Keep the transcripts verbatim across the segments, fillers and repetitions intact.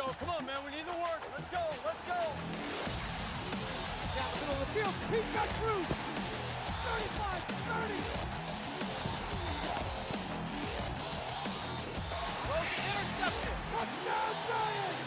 go. Come on, man. We need the work. Let's go. Let's go. Down the middle of the field. He's got Cruz. thirty-five, thirty. Intercepted. Touchdown, Giants.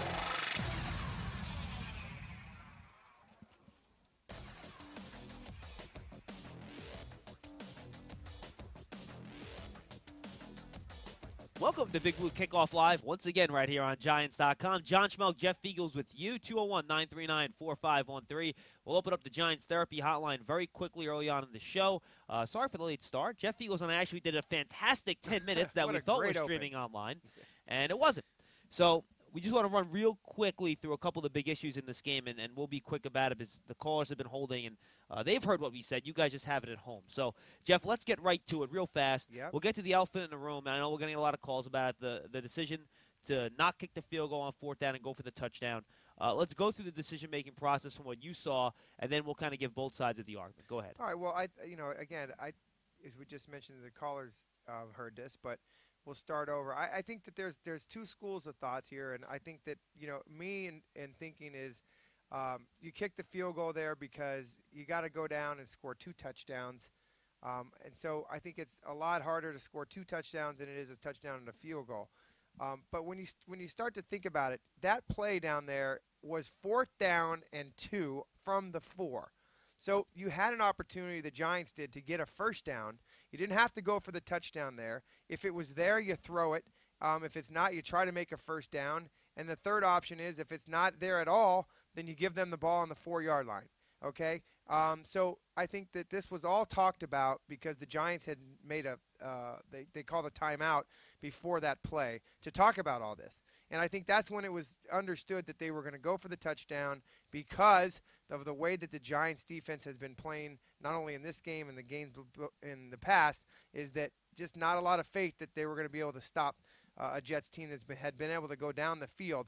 Welcome to Big Blue Kickoff Live, once again right here on Giants dot com. John Schmelk, Jeff Fiegels with you, two oh one, nine three nine, four five one three. We'll open up the Giants Therapy Hotline very quickly early on in the show. Uh, sorry for the late start. Jeff Fiegels and I actually did a fantastic ten minutes that we thought was streaming online, and it wasn't. So we just want to run real quickly through a couple of the big issues in this game, and, and we'll be quick about it because the callers have been holding, and uh, they've heard what we said. You guys just have it at home. So, Jeff, let's get right to it real fast. Yep. We'll get to the elephant in the room. I know we're getting a lot of calls about it, the, the decision to not kick the field goal on fourth down and go for the touchdown. Uh, let's go through the decision-making process from what you saw, and then we'll kind of give both sides of the argument. Go ahead. All right. Well, I, you know, again, I, as we just mentioned, the callers uh, heard this, but we'll start over. I, I think that there's there's two schools of thoughts here, and I think that, you know, me and, and thinking is um, you kick the field goal there because you got to go down and score two touchdowns. Um, and so I think it's a lot harder to score two touchdowns than it is a touchdown and a field goal. Um, but when you when you start to think about it, that play down there was fourth down and two from the four. So you had an opportunity, the Giants did, to get a first down. You didn't have to go for the touchdown there. If it was there, you throw it. Um, if it's not, you try to make a first down. And the third option is if it's not there at all, then you give them the ball on the four-yard line. Okay? Um, so I think that this was all talked about because the Giants had made a uh, – they, they called a timeout before that play to talk about all this. And I think that's when it was understood that they were going to go for the touchdown because of the way that the Giants defense has been playing, not only in this game and the games in the past, is that just not a lot of faith that they were going to be able to stop uh, a Jets team that had been able to go down the field,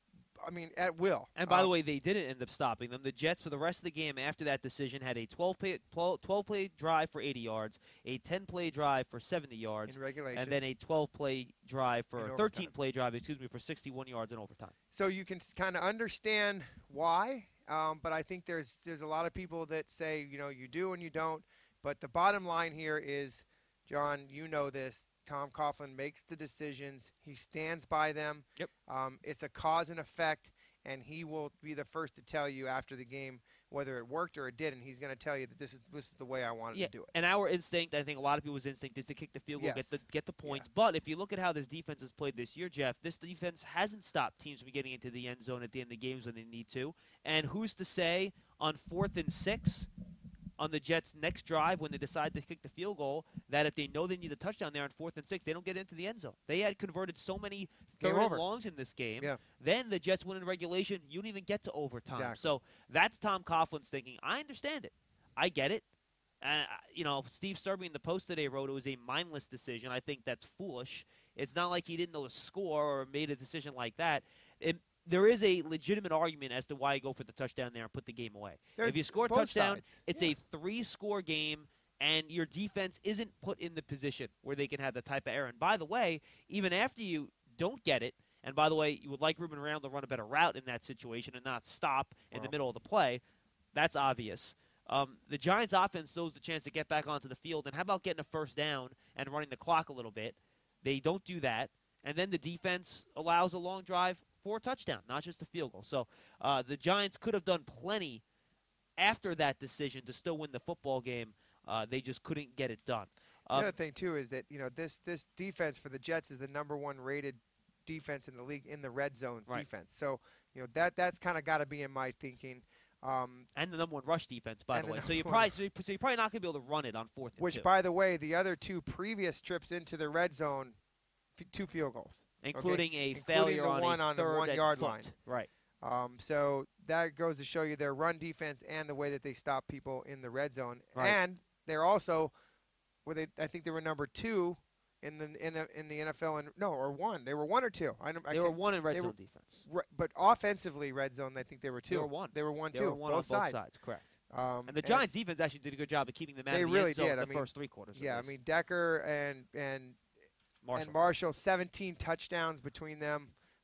I mean, at will. And by um, the way, they didn't end up stopping them. The Jets, for the rest of the game after that decision, had a twelve-play twelve-play drive for eighty yards, a ten-play drive for seventy yards, in regulation, and then a twelve-play drive for In thirteen-play drive, excuse me, for sixty-one yards in overtime. So you can kind of understand why, um, but I think there's there's a lot of people that say, you know, you do and you don't. But the bottom line here is, John, you know this, Tom Coughlin makes the decisions. He stands by them. Yep. Um, it's a cause and effect, and he will be the first to tell you after the game whether it worked or it didn't. He's going to tell you that this is this is the way I wanted yeah, to do it. And our instinct, I think a lot of people's instinct, is to kick the field goal, Yes. get the get the points. Yeah. But if you look at how this defense has played this year, Jeff, this defense hasn't stopped teams from getting into the end zone at the end of the games when they need to. And who's to say on fourth and six on the Jets' next drive when they decide to kick the field goal that if they know they need a touchdown there on fourth and six, they don't get into the end zone. They had converted so many third and longs in this game. Yeah. Then the Jets win in regulation. You don't even get to overtime. Exactly. So that's Tom Coughlin's thinking. I understand it. I get it. Uh, you know, Steve Serby in the Post today wrote it was a mindless decision. I think that's foolish. It's not like he didn't know the score or made a decision like that. It, there is a legitimate argument as to why you go for the touchdown there and put the game away. There's if you score a both touchdown, sides. it's Yeah. a three-score game, and your defense isn't put in the position where they can have the type of error. And by the way, even after you don't get it, and by the way, you would like Ruben Randle to run a better route in that situation and not stop in Wow. the middle of the play. That's obvious. Um, the Giants' offense knows the chance to get back onto the field, and how about getting a first down and running the clock a little bit? They don't do that, and then the defense allows a long drive for a touchdown, not just a field goal. So uh, the Giants could have done plenty after that decision to still win the football game. Uh, they just couldn't get it done. The Um, other thing, too, is that, you know, this this defense for the Jets is the number one rated defense in the league in the red zone Right. defense. So, you know, that that's kind of got to be in my thinking. Um, and the number one rush defense, by And the the way. So number you're one- probably so you're, so you're probably not going to be able to run it on fourth and which, two, by the way, the other two previous trips into the red zone, f- two field goals. including a Including failure the on one a on the third and one-yard foot. line. Right. Um, so that goes to show you their run defense and the way that they stop people in the red zone. Right. And they're also, where they, I think they were number two in the in, the- in the N F L, and no, or one. They were one or two. I, don't- I They were can't- one in red they zone were- defense. Re- but offensively, red zone, I think they were two. They were one. They were one, They too. were one both, on both sides. sides, correct. Um, And the Giants' defense actually did a good job of keeping them out They of the really end zone did. the I mean, first three quarters. at Yeah, I least. mean Decker and and Marshall. and Marshall, seventeen touchdowns between them.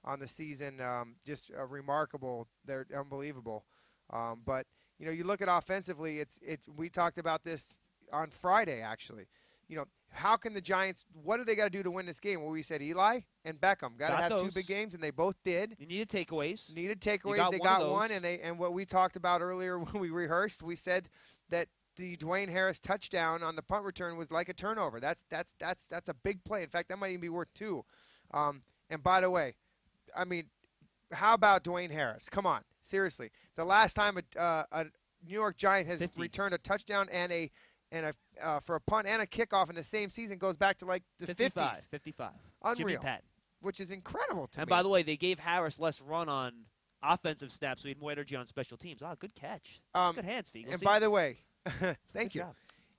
on the season. Um, just uh, remarkable. They're unbelievable. Um, but you know, you look at offensively. It's it's. We talked about this on Friday, actually. You know, how can the Giants? What do they got to do to win this game? Well, we said Eli and Beckham got to have those. two big games, and they both did. You needed takeaways. Needed takeaways. got They one got of one, those. and they and what we talked about earlier when we rehearsed, we said that the Dwayne Harris touchdown on the punt return was like a turnover. That's that's that's that's a big play. In fact, that might even be worth two. Um, and by the way, I mean, how about Dwayne Harris? Come on, seriously. The last time a, uh, a New York Giant has fifties. returned a touchdown and a and a uh, for a punt and a kickoff in the same season goes back to like the fifty-five. fifties, fifty-five. Unreal. Jimmy Patton. which is incredible to And me. by the way, they gave Harris less run on offensive snaps, so he had more energy on special teams. Ah, good catch. Um, good hands, Fiegel. and See? by the way, thank Good you. job.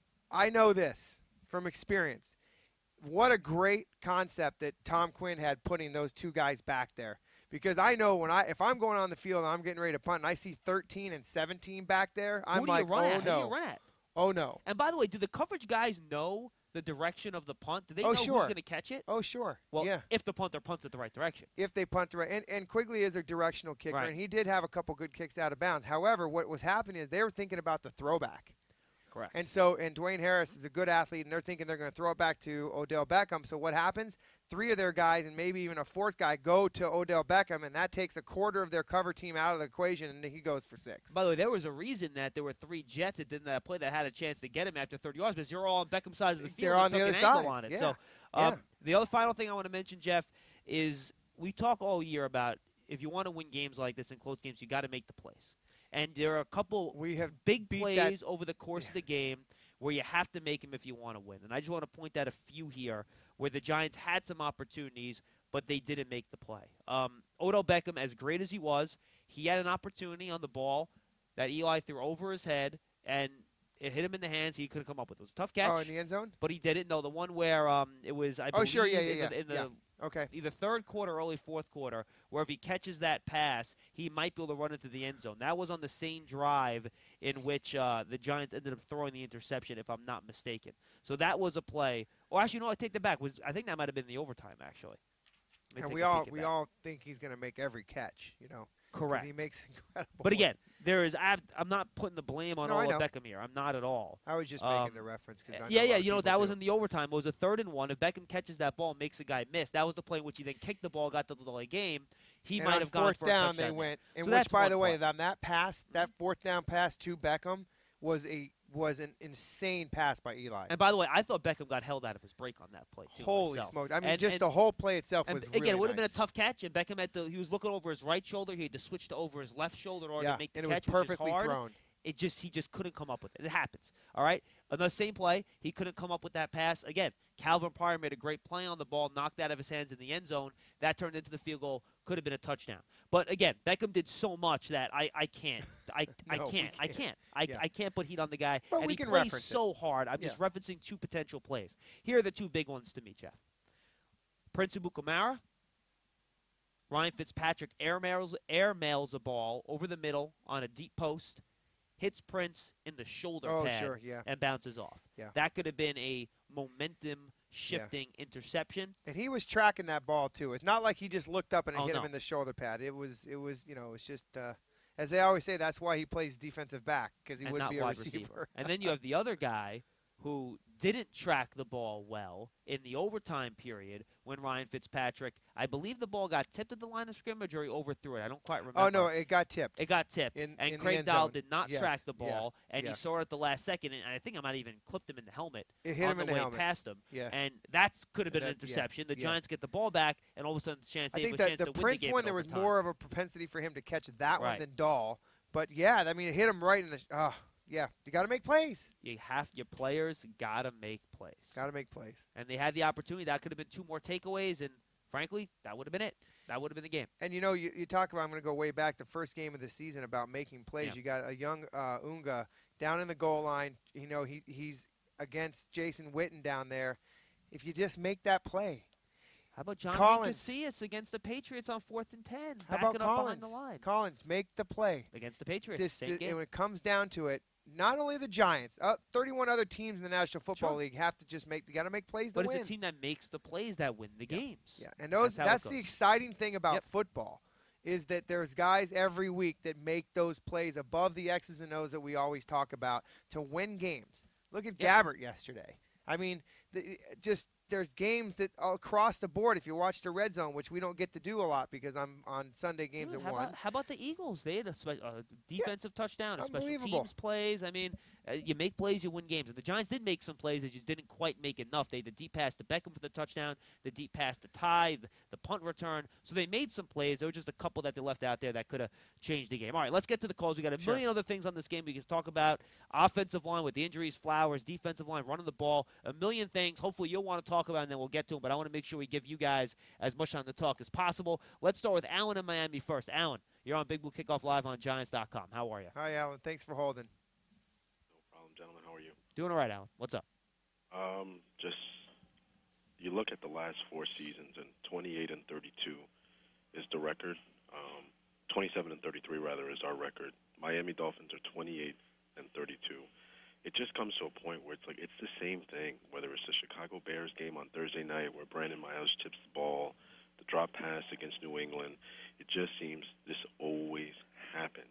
I know this from experience. What a great concept that Tom Quinn had putting those two guys back there. Because I know when I if I'm going on the field and I'm getting ready to punt and I see thirteen and seventeen back there, I'm Who do like, you run oh at? Who do no, you run at? oh no, And by the way, do the coverage guys know the direction of the punt? Do they Oh, know sure. who's going to catch it? oh sure, Well, yeah. if the punter punts it the right direction. If they punt the right, and, and Quigley is a directional kicker, Right. and he did have a couple good kicks out of bounds. However, what was happening is they were thinking about the throwback. Correct. And so, and Dwayne Harris is a good athlete, and they're thinking they're going to throw it back to Odell Beckham. So what happens? Three of their guys, and maybe even a fourth guy, go to Odell Beckham, and that takes a quarter of their cover team out of the equation, and he goes for six. By the way, there was a reason that there were three Jets that did that play that had a chance to get him after thirty yards, because you're all on Beckham's side of the field. They're and on the took other an angle side. on it. Yeah. So Yeah. um, the other final thing I want to mention, Jeff, is we talk all year about if you want to win games like this in close games, you got to make the plays. And there are a couple We have big beat plays that- over the course of the game where you have to make them if you want to win. And I just want to point out a few here where the Giants had some opportunities, but they didn't make the play. Um, Odell Beckham, as great as he was, he had an opportunity on the ball that Eli threw over his head, and it hit him in the hands. He couldn't come up with it. It was a tough catch, Oh, in the end zone? but he didn't. No, the one where um, it was, I Oh, believe, sure, yeah, yeah, in yeah, the, in the yeah. Okay. either third quarter or early fourth quarter, where if he catches that pass, he might be able to run into the end zone. That was on the same drive in which uh, the Giants ended up throwing the interception, if I'm not mistaken. So that was a play. Or actually, no, I take that back. Was I think that might have been the overtime, actually. Let me And take we a all peek at we that. all think he's going to make every catch, you know. 'cause Correct. He makes incredible. But again, there is. ab- I'm not putting the blame on No, I all of know. Beckham here. I'm not at all. I was just um, making the reference because Yeah, yeah. You know that was in the overtime. It was a third and one. If Beckham catches that ball and makes a guy miss, that was the play in which he then kicked the ball, got the delay game. He and might on have gone fourth for down. a touchdown. They there. went, and So which, that's by one the way, play. on that pass, that fourth down pass to Beckham was a was an insane pass by Eli. And by the way, I thought Beckham got held out of his break on that play too. Holy myself. smokes! I mean, And- just and- the whole play itself And was again, really it would have nice. been a tough catch, and Beckham had to. He was looking over his right shoulder. He had to switch to over his left shoulder in order yeah, to make the and it catch, was which is perfectly hard. thrown. It just he just couldn't come up with it. It happens. All right. On the same play, he couldn't come up with that pass. Again, Calvin Pryor made a great play on the ball, knocked out of his hands in the end zone. That turned into the field goal. Could have been a touchdown. But again, Beckham did so much that I, I can't. I, I No, we can't. I can't. can't. I, Yeah. I can't put heat on the guy. But and we he can plays reference it. so hard. I'm just Yeah. referencing two potential plays. Here are the two big ones to me, Jeff. Prince Amukamara. Ryan Fitzpatrick airmails, airmails a ball over the middle on a deep post, hits Prince in the shoulder Oh, pad, sure, yeah. and bounces off. Yeah. That could have been a momentum-shifting interception. And he was tracking that ball too. It's not like he just looked up and it Oh, hit no. him in the shoulder pad. It was, it was, you know, it's just, uh, as they always say, that's why he plays defensive back because he and wouldn't not be a wide receiver. receiver. And then you have the other guy who didn't track the ball well in the overtime period when Ryan Fitzpatrick, I believe the ball got tipped at the line of scrimmage or he overthrew it. I don't quite remember. Oh no, it got tipped. It got tipped, In- and in the Craig end Dahl zone. did not Yes, track the yeah, ball, and yeah. he saw it at the last second, and I think I might even clipped him in the helmet It hit on him the in the way helmet. past him. Yeah. And that could have been an That- yeah, interception. The yeah. Giants get the ball back, and all of a sudden, the chance I they think have a that chance the to Prince win the game one in there was overtime. more of a propensity for him to catch that one Right. than Dahl. But yeah, I mean, it hit him right in the. Oh, yeah, you got to make plays. You have your players got to make plays, Got to make plays. and they had the opportunity. That could have been two more takeaways, and frankly, that would have been it. That would have been the game. And you know, you, you talk about. I'm going to go way back. The first game of the season about making plays. Yeah. You got a young uh, Unga down in the goal line. You know, he he's against Jason Witten down there. If you just make that play, How about John Collins. Casillas against the Patriots on fourth and ten, how backing about up Collins? behind the line Collins, make the play. against the Patriots? Just, Same and game. when it comes down to it, not only the Giants, uh, thirty-one other teams in the National Football Sure. League have to just make. They got to make plays But to win. it's a team that makes the plays that win the Yeah. games. Yeah, and those That's how it that's, the goes. exciting thing about Yep. football is that there's guys every week that make those plays above the X's and O's that we always talk about to win games. Look at Yeah. Gabbert yesterday. I mean, the, just there's games that across the board. If you watch the red zone, which we don't get to do a lot because I'm on Sunday games Dude, at how one. About, how about the Eagles? They had a spe- uh, defensive touchdown, a special Unbelievable. teams plays. I mean, uh, you make plays, you win games. And the Giants did make some plays. They just didn't quite make enough. They had the deep pass to Beckham for the touchdown, the deep pass to Ty, the, the punt return. So they made some plays. There were just a couple that they left out there that could have changed the game. All right, let's get to the calls. We got a Sure. million other things on this game we can talk about. Offensive line with the injuries, Flowers, defensive line, running the ball, a million things. Hopefully you'll want to talk about it, and then we'll get to them. But I want to make sure we give you guys as much time to talk as possible. Let's start with Alan in Miami first. Alan, you're on Big Blue Kickoff Live on Giants dot com. How are you? Hi, Alan. Thanks for holding. No problem, gentlemen. How are you? Doing all right, Alan. What's up? Um, just you look at the last four seasons, and twenty-eight and thirty-two is the record. Um, twenty-seven and thirty-three rather is our record. Miami Dolphins are twenty-eight and thirty-two. It just comes to a point where it's like it's the same thing. Whether it's the Chicago Bears game on Thursday night where Brandon Miles chips the ball, the drop pass against New England, it just seems this always happens.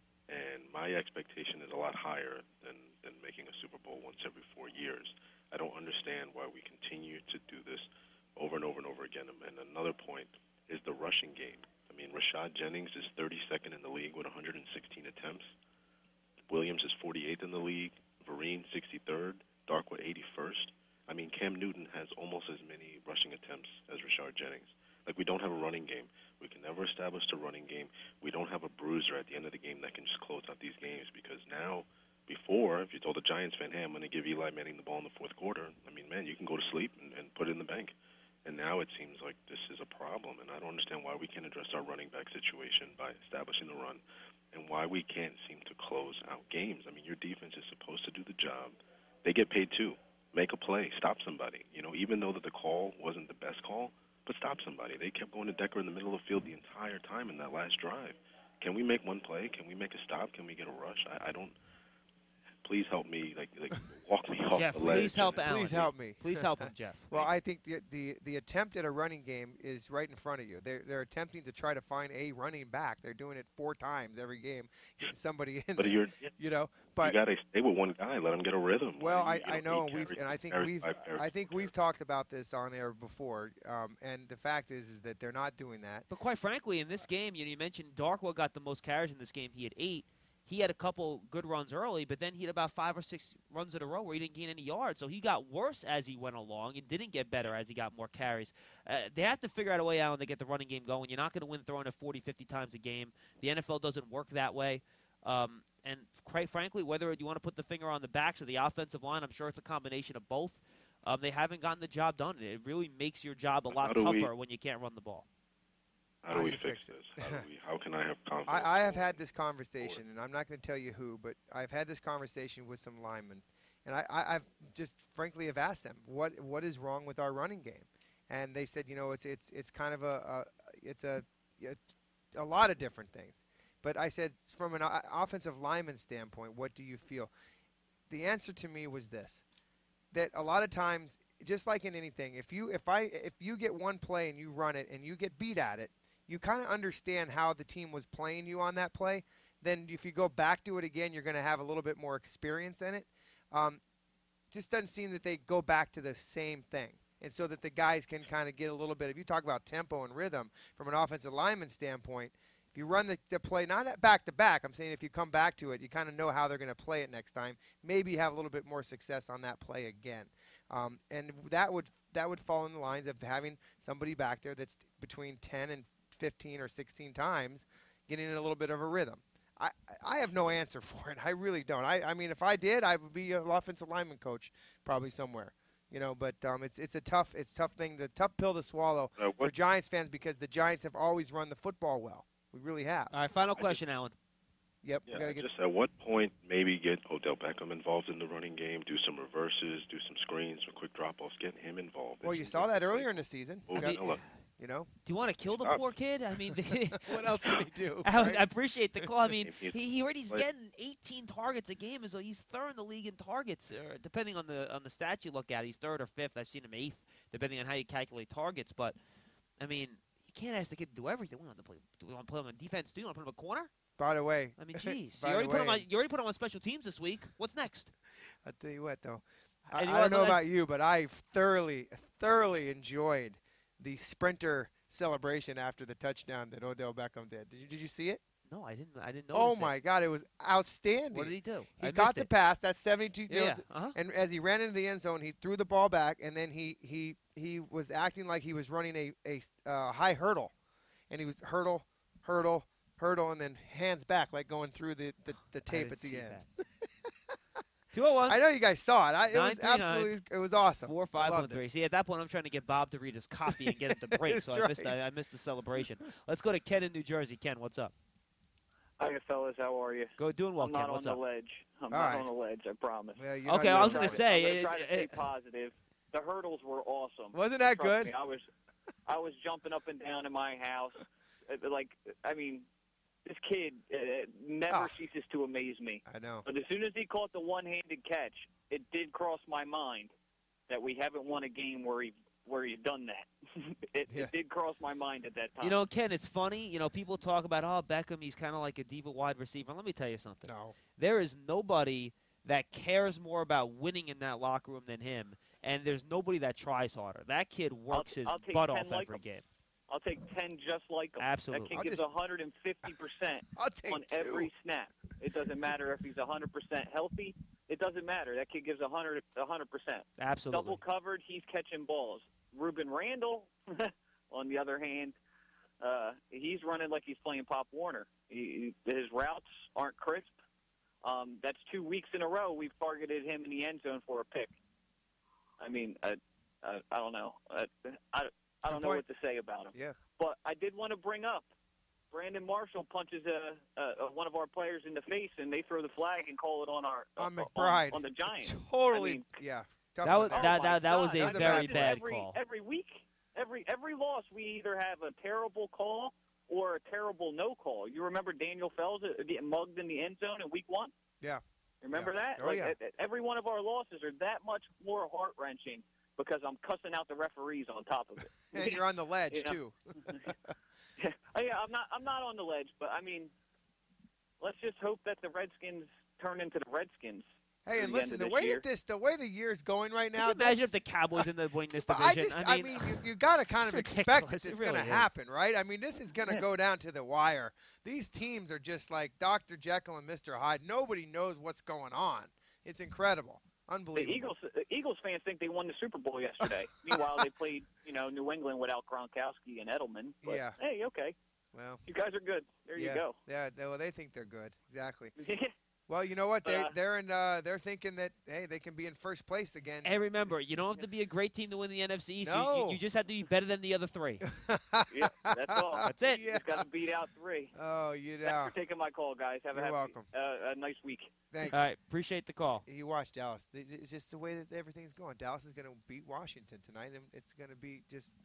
And my expectation is a lot higher than, than making a Super Bowl once every four years. I don't understand why we continue to do this over and over and over again. And another point is the rushing game. I mean, Rashad Jennings is thirty-second in the league with one hundred sixteen attempts. Williams is forty-eighth in the league. Vereen, sixty-third. Darkwood, eighty-first. I mean, Cam Newton has almost as many rushing attempts as Rashad Jennings. Like, we don't have a running game. We can never establish a running game. We don't have a bruiser at the end of the game that can just close out these games because now, before, if you told a Giants fan, hey, I'm going to give Eli Manning the ball in the fourth quarter, I mean, man, you can go to sleep and, and put it in the bank. And now it seems like this is a problem, and I don't understand why we can't address our running back situation by establishing the run and why we can't seem to close out games. I mean, your defense is supposed to do the job. They get paid too. Make a play. Stop somebody. You know, even though that the call wasn't the best call, but stop somebody. They kept going to Decker in the middle of the field the entire time in that last drive. Can we make one play? Can we make a stop? Can we get a rush? I, I don't. Please help me, like, like walk me off Jeff, the ledge. please help Alan. Please help me. Please help him, Jeff. Well, I think the, the the attempt at a running game is right in front of you. They're they're attempting to try to find a running back. They're doing it four times every game, getting somebody in. But there, you're, you know, you but got to stay with one guy. Let him get a rhythm. well, Why I, do you I get know, eight and we've carries, and I six think carries, we've five carries, I think six we've carries? talked about this on air before, um, and the fact is is that they're not doing that. But quite frankly, in this game, you, know, you mentioned Darkwood got the most carries in this game. He had eight. He had a couple good runs early, but then he had about five or six runs in a row where he didn't gain any yards. So he got worse as he went along and didn't get better as he got more carries. Uh, they have to figure out a way out to get the running game going. You're not going to win throwing it forty, fifty times a game. The N F L doesn't work that way. Um, and quite frankly, whether you want to put the finger on the backs or the offensive line, I'm sure it's a combination of both. Um, they haven't gotten the job done. It really makes your job a lot How do we- tougher when you can't run the ball. How do How we do you fix fix it? this? How, do we, how can I have confidence? I, I have going had this conversation, and I'm not going to tell you who, but I've had this conversation with some linemen, and I, I, I've just frankly have asked them what what is wrong with our running game, and they said, you know, it's it's it's kind of a, a it's a it's a lot of different things, but I said from an o- offensive lineman standpoint, what do you feel? The answer to me was this: that a lot of times, just like in anything, if you if I if you get one play and you run it and you get beat at it, you kind of understand how the team was playing you on that play. Then if you go back to it again, you're going to have a little bit more experience in it. Um, just doesn't seem that they go back to the same thing. And so that the guys can kind of get a little bit, if you talk about tempo and rhythm from an offensive lineman standpoint, if you run the, the play, not at back to back, I'm saying if you come back to it, you kind of know how they're going to play it next time. Maybe have a little bit more success on that play again. Um, and that would that would fall in the lines of having somebody back there that's between ten and fifteen or sixteen times, getting in a little bit of a rhythm. I, I have no answer for it. I really don't. I, I mean, if I did, I would be an offensive lineman coach probably somewhere. You know, but um, it's it's a tough it's a tough thing, the tough pill to swallow Uh, for what, Giants fans because the Giants have always run the football well. We really have. All right, final I question, Alan. Yep. yeah, we gotta get just at what point maybe get Odell Beckham involved in the running game, do some reverses, do some screens, some quick drop-offs, get him involved. It well, you seems saw like that it's earlier like, in the season. oh, I mean- Vanilla. You know, Do you want to kill the Oh. poor kid? I mean, what else can he do? I, right? I appreciate the call. I mean, If you- he, he already's like- getting eighteen targets a game, so he's third in the league in targets. Or depending on the on the stats you look at, he's third or fifth. I've seen him eighth, depending on how you calculate targets. But I mean, you can't ask the kid to do everything. We want to play. Do we want to play him on defense? Do you want to put him a corner? By the way, I mean, jeez, by you already the put him way, on. You already put him on special teams this week. What's next? I'll tell you what, though. I, And you I don't wanna know know about you, but I thoroughly, thoroughly enjoyed the sprinter celebration after the touchdown that Odell Beckham did. Did you, did you see it? No, I didn't. I didn't know. Oh my God, it was outstanding. What did he do? He I got missed the it. pass. That's seventy-two. you know, Yeah. Uh-huh. And as he ran into the end zone, he threw the ball back, and then he he he was acting like he was running a a uh, high hurdle, and he was hurdle, hurdle, hurdle, and then hands back, like going through the the, the I tape didn't at the see end. that. two oh one. I know you guys saw it. I, it was nine three nine, absolutely, it was awesome. Four I five one loved it. three. See, at that point, I'm trying to get Bob to read his copy and get it to break, so I That's missed. right. I, I missed the celebration. Let's go to Ken in New Jersey. Ken, what's up? Hi, fellas. How are you? Go doing well, I'm Ken. not on What's the up? ledge. I'm All not right. on the ledge. I promise. Well, you're Okay, not I was doing gonna it. say, I'm gonna try it- to stay it- positive. The hurdles were awesome. Wasn't that Trust good? me, I was, I was jumping up and down in my house. Uh, Like, I mean, this kid uh, never Ah. ceases to amaze me. I know. But as soon as he caught the one-handed catch, it did cross my mind that we haven't won a game where he where he's done that. it, Yeah. it did cross my mind at that time. You know, Ken, it's funny. You know, people talk about, oh, Beckham, he's kind of like a diva wide receiver. Let me tell you something. No. There is nobody that cares more about winning in that locker room than him, and there's nobody that tries harder. That kid works his I'll take butt ten off like every him. game. I'll take ten just like him. Absolutely. That kid I'll gives just- one hundred fifty percent I'll take on two. every snap. It doesn't matter if he's one hundred percent healthy. It doesn't matter. That kid gives one hundred percent. Absolutely. Double covered, he's catching balls. Ruben Randall, on the other hand, uh, he's running like he's playing Pop Warner. He, his routes aren't crisp. Um, that's two weeks in a row we've targeted him in the end zone for a pick. I mean, I, I, I don't know. I, I, I don't know point. what to say about him. Yeah. But I did want to bring up Brandon Marshall punches a, a, a one of our players in the face, and they throw the flag and call it on our On uh, McBride. on, on the Giants. Totally. I mean, yeah. Tough That on was- that. that- Oh, my that was God. a That's very what bad every, call. Every week, every every loss, we either have a terrible call or a terrible no call. You remember Daniel Fells uh, getting mugged in the end zone in week one? Yeah. Remember Yeah. that? Oh, like, yeah. e- e- Every one of our losses are that much more heart wrenching because I'm cussing out the referees on top of it. And you're on the ledge, You know? too. Oh, yeah, I'm not. I'm not on the ledge, but I mean, let's just hope that the Redskins turn into the Redskins. Hey, through and the end listen, of the this way year. that this, the way the year's going right Can now, you imagine that's- if the Cowboys end up winning this But division? I just, I mean, you, you got to kind of It's expect ridiculous. that It it's really going to is. happen, right? I mean, this is going to Yeah. go down to the wire. These teams are just like Doctor Jekyll and Mister Hyde. Nobody knows what's going on. It's incredible, The unbelievable. Eagles, the Eagles fans think they won the Super Bowl yesterday. Meanwhile, they played, you know, New England without Gronkowski and Edelman. But, Yeah. Hey, okay, Well, you guys are good. There yeah, you go. yeah. they- Well, they think they're good. Exactly. Well, you know what? They Uh, they're in. Uh, they're thinking that hey, they can be in first place again. And remember, you don't have to be a great team to win the N F C East. You- You, No. you just have to be better than the other three. yeah, that's all. That's it. You just got to beat out three. Oh, you know. Thanks for taking my call, guys. Have You're a happy, welcome. Uh, a nice week. Thanks. All right, appreciate the call. You watch Dallas. It- It's just the way that everything's going. Dallas is going to beat Washington tonight, and it's going to be just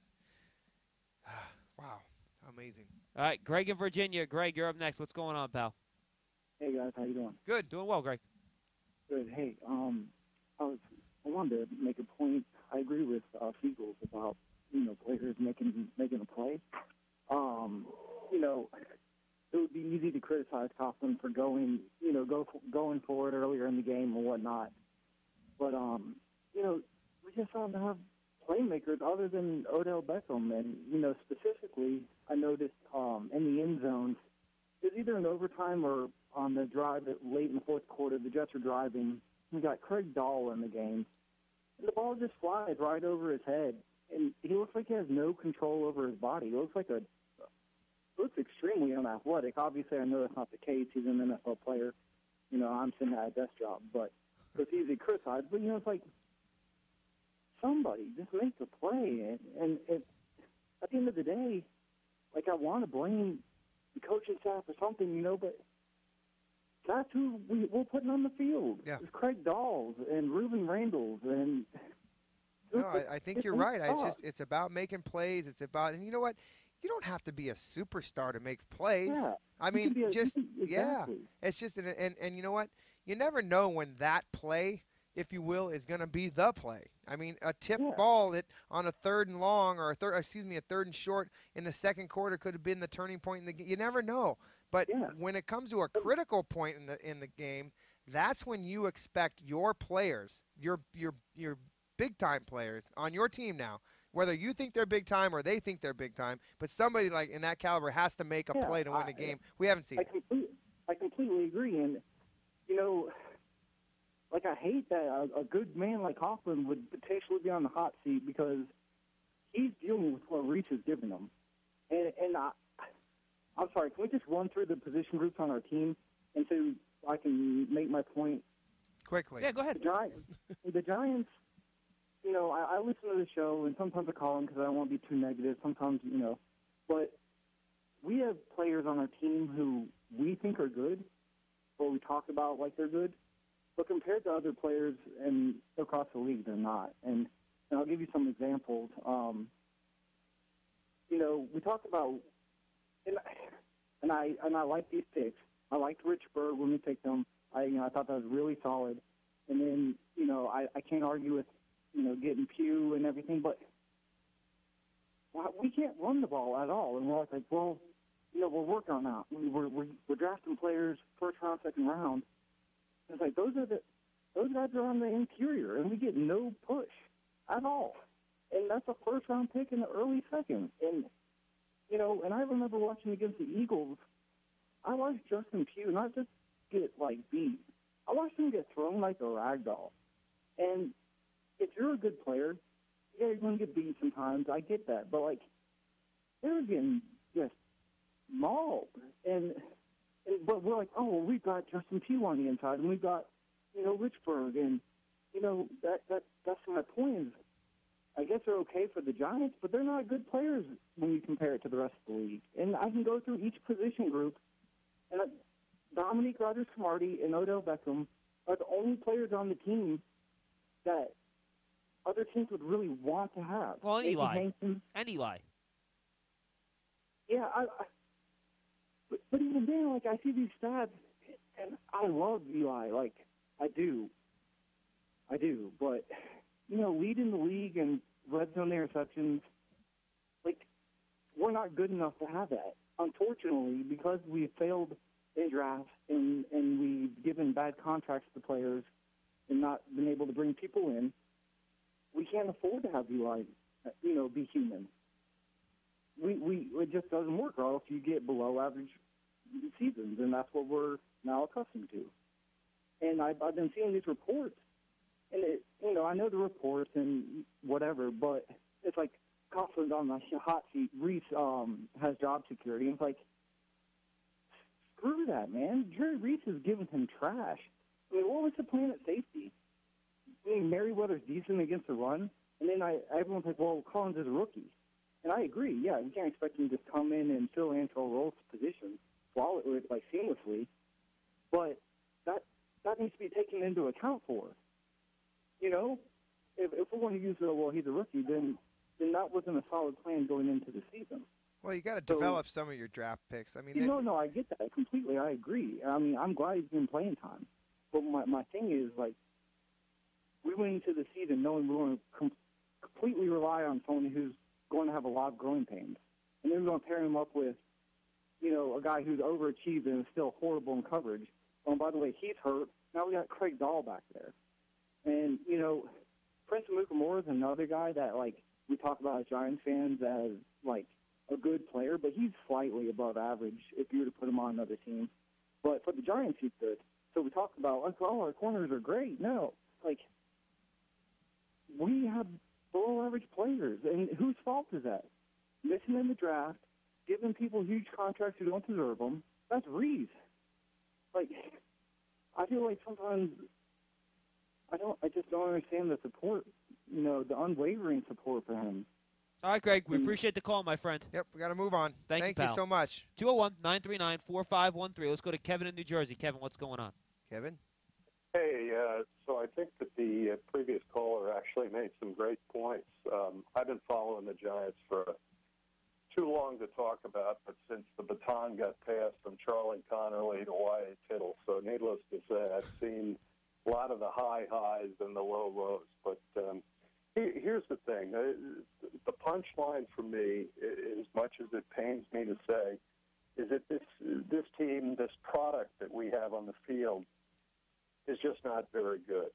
wow, amazing. All right, Greg in Virginia. Greg, you're up next. What's going on, pal? Hey guys, how you doing? Good. Doing well, Greg. Good. Hey, um, I was I wanted to make a point. I agree with uh, Fiegels about you know players making making a play. Um, you know, it would be easy to criticize Coughlin for going you know go for, going for it earlier in the game and whatnot, but um, you know we just don't have playmakers other than Odell Beckham, and you know specifically I noticed um, in the end zone. It was either in overtime or on the drive at late in the fourth quarter. The Jets are driving. We got Craig Dahl in the game. And the ball just flies right over his head. And he looks like he has no control over his body. He looks like a – looks extremely unathletic. Obviously, I know that's not the case. He's an N F L player. You know, I'm sitting at a desk job. But it's easy to criticize. But, you know, it's like somebody just make a play. And, and it, at the end of the day, like I want to blame – the coaching staff or something, you know, but that's who we, we're putting on the field. Yeah. It's Craig Dawes and Ruben Randalls and those I, I think It's you're it's right. I- It's tough. just it's about making plays. It's about and you know what? You don't have to be a superstar to make plays. Yeah. I You mean, can be a- just you can- yeah. exactly. It's just an, and and you know what? You never know when that play, if you will, is going to be the play. I mean, a tip Yeah. ball that on a third and long or a third, excuse me, a third and short in the second quarter could have been the turning point in the game. You never know. But Yeah. when it comes to a critical point in the in the game, that's when you expect your players, your your your big time players on your team now, whether you think they're big time or they think they're big time, but somebody like in that caliber has to make a Yeah, play to win I- a game. We haven't seen I it. complete, I completely agree, and you know, like I hate that a, a good man like Hoffman would potentially be on the hot seat because he's dealing with what Reese is giving him, and and I, I'm sorry, can we just run through the position groups on our team, and so I can make my point? Quickly. Yeah, go The ahead. Giants, the Giants, you know, I, I listen to the show, and sometimes I call them because I don't want to be too negative. Sometimes, you know, but we have players on our team who we think are good, or we talk about like they're good, but compared to other players and across the league, they're not. And, and I'll give you some examples. Um, you know, we talk about, and, and I and I like these picks. I liked Rich Berg when we picked them. I you know I thought that was really solid. And then you know I, I can't argue with you know getting Pugh and everything, but well, we can't run the ball at all. And we're like, well, you know, we're working on that. We, we're, we're we're drafting players first round, second round. It's like those are the those guys are on the interior, and we get no push at all. And that's a first round pick in the early second. And you know, and I remember watching against the Eagles. I watched Justin Pugh not just get like beat. I watched him get thrown like a rag doll. And if you're a good player, yeah, you're going to get beat sometimes. I get that, but like they were getting just mauled. And and but we're like, oh, well, we've got Justin Pugh on the inside, and we've got you know Richburg, and you know that that that's my point. Is I guess they're okay for the Giants, but they're not good players when you compare it to the rest of the league. And I can go through each position group, and Dominique Rodgers-Cromartie and Odell Beckham are the only players on the team that other teams would really want to have. Well, and Maybe Eli. Hankton. And Eli. Yeah, I, I but, but even then, like, I see these stats, and I love Eli. Like, I do. I do. But, you know, leading the league in red zone interceptions, like, we're not good enough to have that. Unfortunately, because we failed in drafts and, and we've given bad contracts to players and not been able to bring people in, we can't afford to have Eli, you know, be human. We, we it just doesn't work, or else you get below average seasons, and that's what we're now accustomed to. And I've, I've been seeing these reports, and it, you know, I know the reports and whatever, but it's like Coughlin's on the hot seat. Reese um, has job security, and it's like, screw that, man. Jerry Reese is giving him trash. I mean, what was the plan at safety? I mean, Merriweather's decent against the run, and then I everyone's like, well, Collins is a rookie. And I agree, yeah, you can't expect him to just come in and fill Antrell Roll's position flawlessly, like seamlessly. But that that needs to be taken into account for. You know, if if we want to use the well, he's a rookie, then then that wasn't a solid plan going into the season. Well, you got to So- develop some of your draft picks. I mean, You they- know, no, I get that completely. I agree. I mean, I'm glad he's been playing time. But my my thing is, like, we went into the season knowing we were going to com- completely rely on someone who's going to have a lot of growing pains. And then we're going to pair him up with, you know, a guy who's overachieved and is still horrible in coverage. Oh, and by the way, he's hurt. Now we got Craig Dahl back there. And, you know, Prince Amukamara is another guy that, like, we talk about as Giants fans as, like, a good player, but he's slightly above average if you were to put him on another team. But for the Giants, he's good. So we talk about, like, oh, our corners are great. No, like, we have below-average players, and whose fault is that? Missing in the draft, giving people huge contracts who don't deserve them, that's Reese. Like, I feel like sometimes I don't, I just don't understand the support, you know, the unwavering support for him. All right, Greg, we Mm. appreciate the call, my friend. Yep, we got to move on. Thank you, Thank you pal. so much, two oh one, nine three nine, four five one three. Let's go to Kevin in New Jersey. Kevin, what's going on? Kevin. Hey, uh, so I think that the uh, previous caller actually made some great points. Um, I've been following the Giants for uh, too long to talk about, but since the baton got passed from Charlie Connerly to Y A Tittle, so needless to say, I've seen a lot of the high highs and the low lows. But um, he- here's the thing. Uh, the punchline for me, as much as it pains me to say, is that this this team, this product that we have on the field, is just not very good.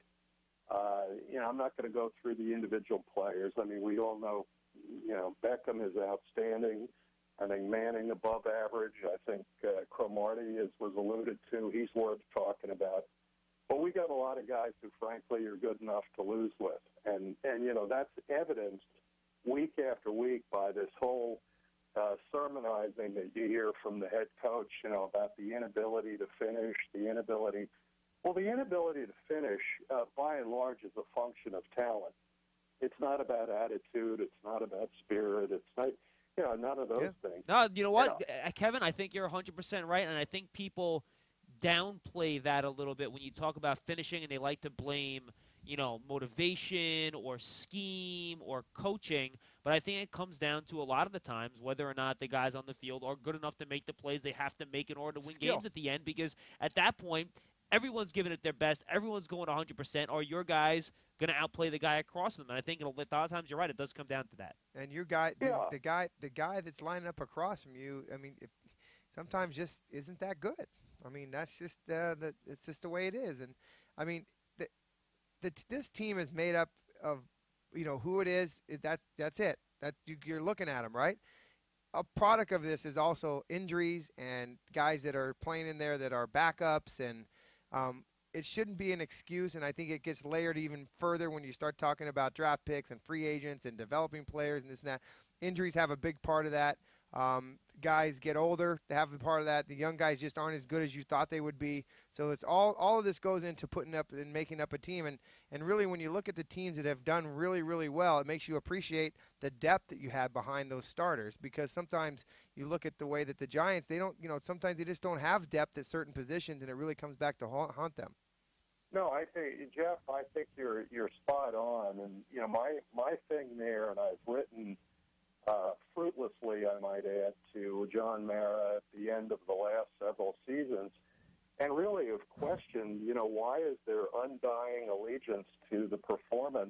Uh, you know, I'm not going to go through the individual players. I mean, we all know, you know, Beckham is outstanding. I think Manning above average. I think uh, Cromartie, as was alluded to, he's worth talking about. But we got a lot of guys who, frankly, are good enough to lose with. And, and you know, that's evidenced week after week by this whole uh, sermonizing that you hear from the head coach, you know, about the inability to finish, the inability – Well, the inability to finish, uh, by and large, is a function of talent. It's not about attitude. It's not about spirit. It's not, you know, none of those yeah. things. No, you know what, You know, uh, Kevin, I think you're one hundred percent right, and I think people downplay that a little bit when you talk about finishing, and they like to blame, you know, motivation or scheme or coaching. But I think it comes down to a lot of the times whether or not the guys on the field are good enough to make the plays they have to make in order to win Skill. games at the end, because at that point, everyone's giving it their best. Everyone's going one hundred percent. Or your guy's going to outplay the guy across them. And I think it'll, a lot of times you're right. It does come down to that. And your guy, the, Yeah. the guy, the guy that's lining up across from you. I mean, if, sometimes just isn't that good. I mean, that's just uh, the, it's just the way it is. And I mean, the, the this team is made up of, you know, who it is. It, that's that's it. That you, you're looking at them, right? A product of this is also injuries and guys that are playing in there that are backups, and um, it shouldn't be an excuse. And I think it gets layered even further when you start talking about draft picks and free agents and developing players and this and that. Injuries have a big part of that. Um, guys get older, they have a part of that. The young guys just aren't as good as you thought they would be. So it's all all of this goes into putting up and making up a team. And, and really, when you look at the teams that have done really, really well, it makes you appreciate the depth that you have behind those starters. Because sometimes you look at the way that the Giants, they don't, you know, sometimes they just don't have depth at certain positions, and it really comes back to haunt, haunt them. No, I think, Jeff, I think you're you're spot on. And, you know, my, my thing there, and I've written uh, fruitlessly, I might add, to John Mara at the end of the last several seasons, and really have questioned, you know, why is there undying allegiance to the performance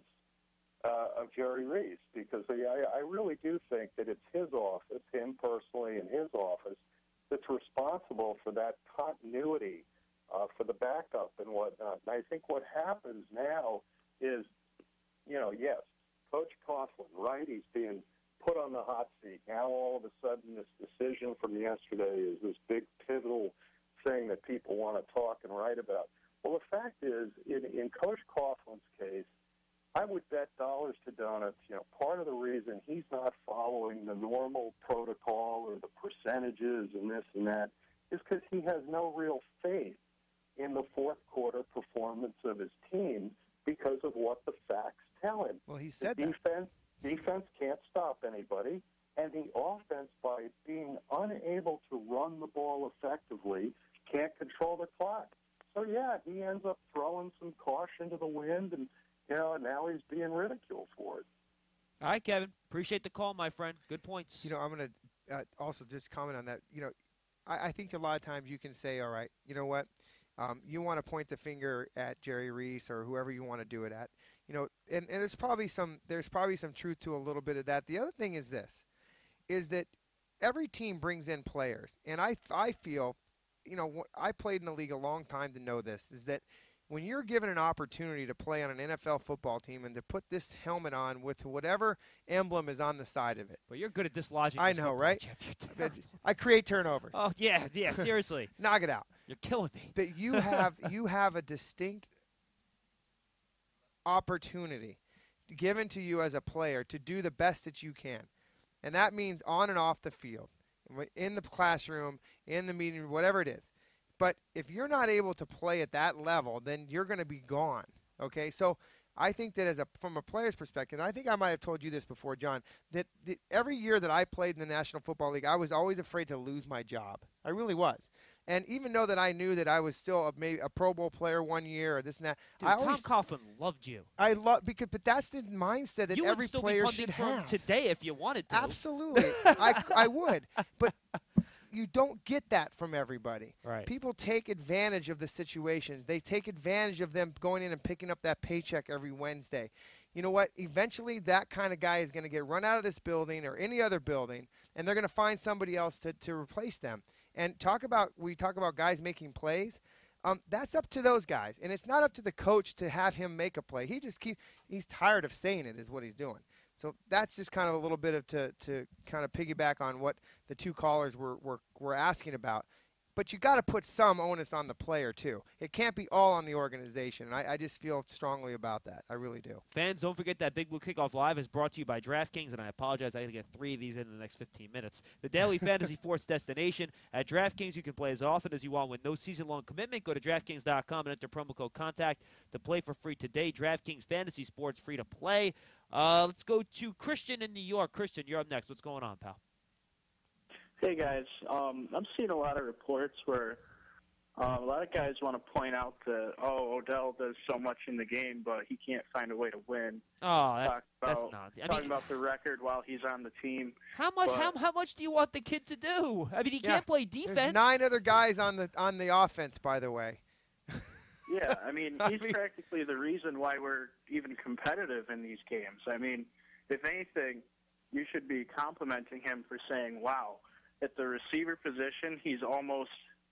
uh, of Jerry Reese? Because I, I really do think that it's his office, him personally and his office, that's responsible for that continuity, uh, for the backup and whatnot. And I think what happens now is, you know, yes, Coach Coughlin, right, he's being put on the hot seat. Now all of a sudden this decision from yesterday is this big pivotal thing that people want to talk and write about. Well, the fact is, in, in Coach Coughlin's case, I would bet dollars to donuts, you know, part of the reason he's not following the normal protocol or the percentages and this and that is because he has no real faith in the fourth quarter performance of his team because of what the facts tell him. Well, he said the that. defense, defense can't stop anybody, and the offense, by being unable to run the ball effectively, can't control the clock. So, yeah, he ends up throwing some caution to the wind, and, you know, now he's being ridiculed for it. All right, Kevin. Appreciate the call, my friend. Good points. You know, I'm going to uh, also just comment on that. You know, I, I think a lot of times you can say, all right, you know what, um, you want to point the finger at Jerry Reese or whoever you want to do it at. You know, and, and there's probably some there's probably some truth to a little bit of that. The other thing is this, is that every team brings in players, and I I feel, you know, I played in the league a long time to know this, is that when you're given an opportunity to play on an N F L football team and to put this helmet on with whatever emblem is on the side of it. But you're good at dislodging. I this know, football, right? Jeff. You're terrible. I create turnovers. Oh yeah, yeah. Seriously, Knock it out. you're killing me. But you have you have a distinct opportunity given to you as a player to do the best that you can. And that means on and off the field, in the classroom, in the meeting, whatever it is. But if you're not able to play at that level, then you're going to be gone. Okay? So I think that as a from a player's perspective, and I think I might have told you this before, John, that, that every year that I played in the National Football League, I was always afraid to lose my job. I really was. And even though that I knew that I was still a, maybe a Pro Bowl player one year or this and that, Dude, I Tom always Coughlin loved you. I love because but that's the mindset that You every would still player be should punting for him have. today if you wanted to. Absolutely, I I would, but you don't get that from everybody. Right. People take advantage of the situations. They take advantage of them going in and picking up that paycheck every Wednesday. You know what? Eventually, that kind of guy is going to get run out of this building or any other building, and they're going to find somebody else to, to replace them. And talk about we talk about guys making plays. Um, that's up to those guys, and it's not up to the coach to have him make a play. He just keep he's tired of saying it is what he's doing. So that's just kind of a little bit of to, to kind of piggyback on what the two callers were were, were asking about. But you got to put some onus on the player too. It can't be all on the organization. And I, I just feel strongly about that. I really do. Fans, don't forget that Big Blue Kickoff Live is brought to you by DraftKings, and I apologize, I got to get three of these in the next fifteen minutes. The daily fantasy sports destination. At DraftKings, you can play as often as you want with no season-long commitment. Go to DraftKings dot com and enter promo code CONTACT to play for free today. DraftKings Fantasy Sports, free to play. Uh, let's go to Christian in New York. Christian, you're up next. What's going on, pal? Hey, guys. Um, I'm seeing a lot of reports where uh, a lot of guys want to point out that, oh, Odell does so much in the game, but he can't find a way to win. Oh, that's, Talk that's about, not. I talking mean, about the record while he's on the team. how much but- how, how much do you want the kid to do? I mean, he Yeah. can't play defense. There's nine other guys on the on the offense, by the way. Yeah, I mean, I he's mean- practically the reason why we're even competitive in these games. I mean, if anything, you should be complimenting him for saying, wow, at the receiver position, he's almost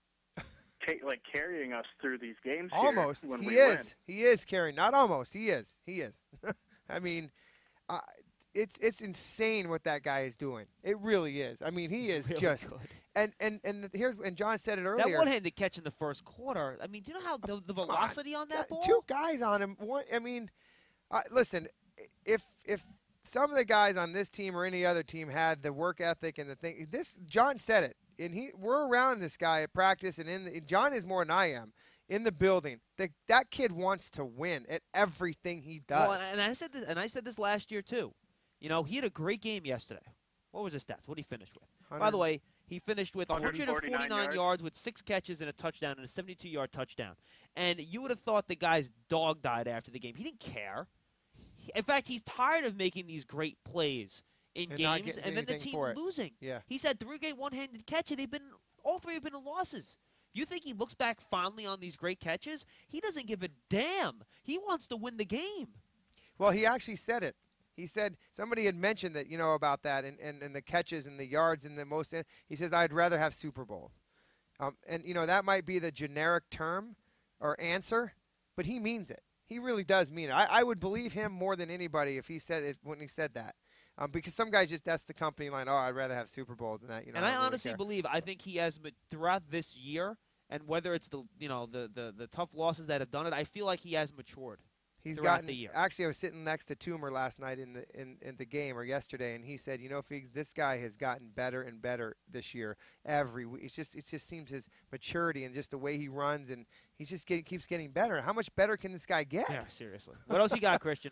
ta- like carrying us through these games here Almost. when He we is. win. He is carrying. Not almost. He is. He is. I mean, uh, it's it's insane what that guy is doing. It really is. I mean, he is Really just. good. And and and here's and John said it That earlier. one-handed catch in the first quarter. I mean, do you know how the, the Come on. velocity on that Got ball? Two guys on him. One. I mean, uh, listen. If if some of the guys on this team or any other team had the work ethic and the thing, this John said it, and he we're around this guy at practice, and in the, John is more than I am in the building. The, that kid wants to win at everything he does. Well, and I said this, and I said this last year too. You know, he had a great game yesterday. What was his stats? What did he finish with? By the way, he finished with one hundred forty-nine yards. yards with six catches and a touchdown and a seventy-two yard touchdown. And you would have thought the guy's dog died after the game. He didn't care. He- In fact, he's tired of making these great plays in And not games getting and then the anything team for it. losing. Yeah. He's had three great one-handed catches. They've been all three have been losses. You think he looks back fondly on these great catches? He doesn't give a damn. He wants to win the game. Well, he actually said it. He said somebody had mentioned that, you know, about that and, and, and the catches and the yards and the most. He says, I'd rather have Super Bowl. Um, and, you know, that might be the generic term or answer, but he means it. He really does mean it. I, I would believe him more than anybody if he said it when he said that. Um, because some guys just, that's the company line. Oh, I'd rather have Super Bowl than that. You know, and I, don't really honestly care. believe I think he has ma- throughout this year, and whether it's the you know the, the, the tough losses that have done it, I feel like he has matured. He's throughout gotten. the year. Actually, I was sitting next to Toomer last night in the in, in the game or yesterday, and he said, "You know, Figs, this guy has gotten better and better this year every week. It's just it just seems his maturity and just the way he runs, and he's just getting keeps getting better. How much better can this guy get? Yeah, seriously. What else you got, Christian?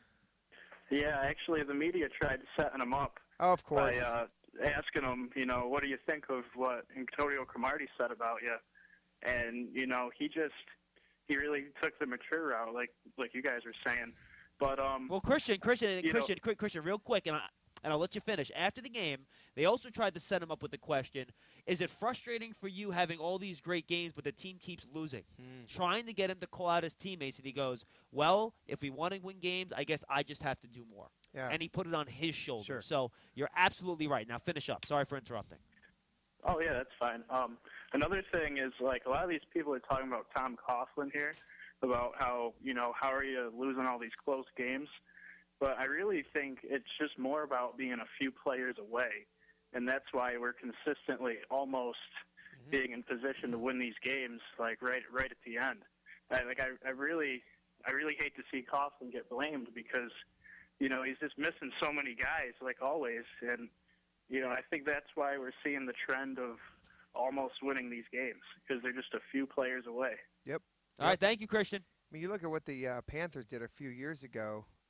Yeah, actually, the media tried setting him up Oh, of course. by uh, asking him, you know, what do you think of what Antonio Cromartie said about you? And, you know, he just, he really took the mature route, like like you guys were saying. But, um, Well, Christian, Christian, and You know- Christian, quick, Christian, real quick, and I, and I'll let you finish. After the game, they also tried to set him up with the question: is it frustrating for you having all these great games, but the team keeps losing? Hmm. Trying to get him to call out his teammates, and he goes, "Well, if we want to win games, I guess I just have to do more." Yeah. And he put it on his shoulders. Sure. So you're absolutely right. Now finish up. Sorry for interrupting. oh, yeah, that's fine. Um, another thing is, like, a lot of these people are talking about Tom Coughlin here, about how, you know, how are you losing all these close games? But I really think it's just more about being a few players away. And that's why we're consistently almost Mm-hmm. being in position to win these games, like, right right at the end. I, like, I, I really I really hate to see Coughlin get blamed because, you know, he's just missing so many guys, like always. And, you know, I think that's why we're seeing the trend of almost winning these games, because they're just a few players away. Yep. All right, thank you, Christian. I mean, you look at what the uh, Panthers did a few years ago.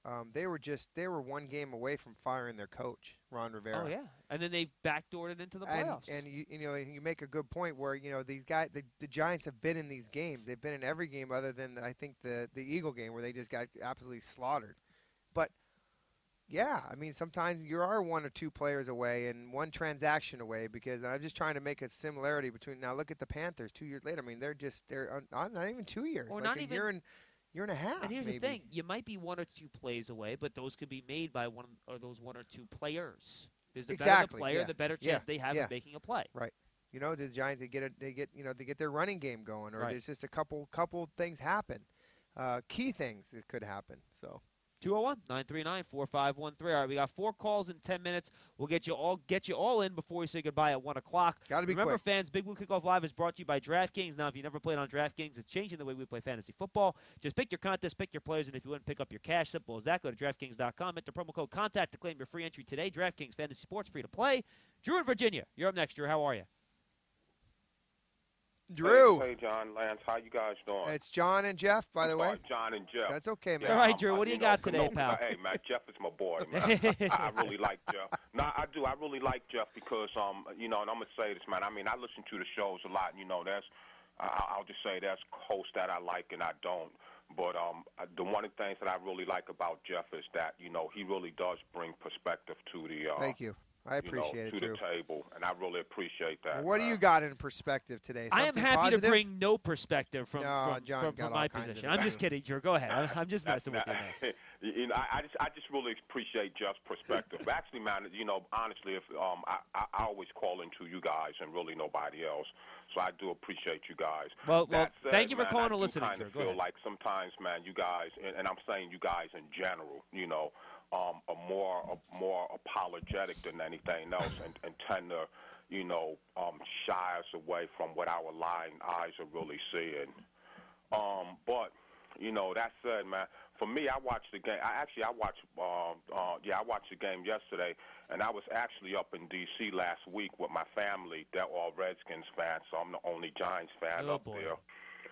um, they were just they were one game away from firing their coach, Ron Rivera. Oh yeah, and then they backdoored it into the And, playoffs. and you, you know, you make a good point where you know these guys, the, the Giants have been in these games. They've been in every game other than I think the the Eagle game where they just got absolutely slaughtered. But yeah, I mean sometimes you are one or two players away and one transaction away because I'm just trying to make a similarity between. Now look at the Panthers two years later. I mean they're just they're uh, not even two years, Or like not a even- year and year and a half. And here's maybe. the thing: you might be one or two plays away, but those could be made by one or those one or two players. Because the better the Exactly, player, yeah, the better yeah, chance they have yeah. of making a play. Right. You know, the Giants they get a, they get you know they get their running game going, or Right. there's just a couple couple things happen, uh, key things that could happen. So two oh one, nine three nine, four five one three. All right, we got four calls in ten minutes. We'll get you all get you all in before we say goodbye at one o'clock. Gotta be Remember, quick. fans, Big Blue Kickoff Live is brought to you by DraftKings. Now, if you never played on DraftKings, it's changing the way we play fantasy football. Just pick your contest, pick your players, and if you win, pick up your cash. Simple as that. Go to DraftKings dot com. Enter promo code CONTACT to claim your free entry today. DraftKings Fantasy Sports, free to play. Drew in Virginia. You're up next, Drew. How are you? Drew, Hey, hey, John, Lance, how you guys doing? it's John and Jeff, by the way. Sorry, John and Jeff. That's okay, man. All right, I'm- Drew, I- what do you know, got today, no, pal? Hey, man, Jeff is my boy, man. I, I really like Jeff. No, I do. I really like Jeff because, um, you know, and I'm gonna say this, man. I mean, I listen to the shows a lot. You know, there's, I, I'll just say there's hosts that I like and I don't. But um, the one of the things that I really like about Jeff is that, you know, he really does bring perspective to the. Uh, Thank you. I you know, appreciate to it, Drew. the table, and I really appreciate that. What do man. you got in perspective today? I am Something happy positive? to bring no perspective from, No, from, John from, got from all my kinds of position. I'm just opinions. kidding, Drew. Go ahead. I'm, I'm just messing with you, man. You know, I, I just, I just really appreciate Jeff's perspective. Actually, man, you know, honestly, if um, I, I, I always call into you guys and really nobody else, so I do appreciate you guys. Well, well That said, thank you for man, calling I and do listening, kinda Drew. Go feel ahead. like sometimes, man, you guys, and, and I'm saying you guys in general, you know, um, are more, are more apologetic than anything else, and, and tend to, you know, um, shy us away from what our lying eyes are really seeing. Um, but, you know, that said, man, for me, I watched the game. I actually, I watched, uh, uh, yeah, I watched the game yesterday, and I was actually up in D C last week with my family. They're all Redskins fans, so I'm the only Giants fan Oh, up boy. there.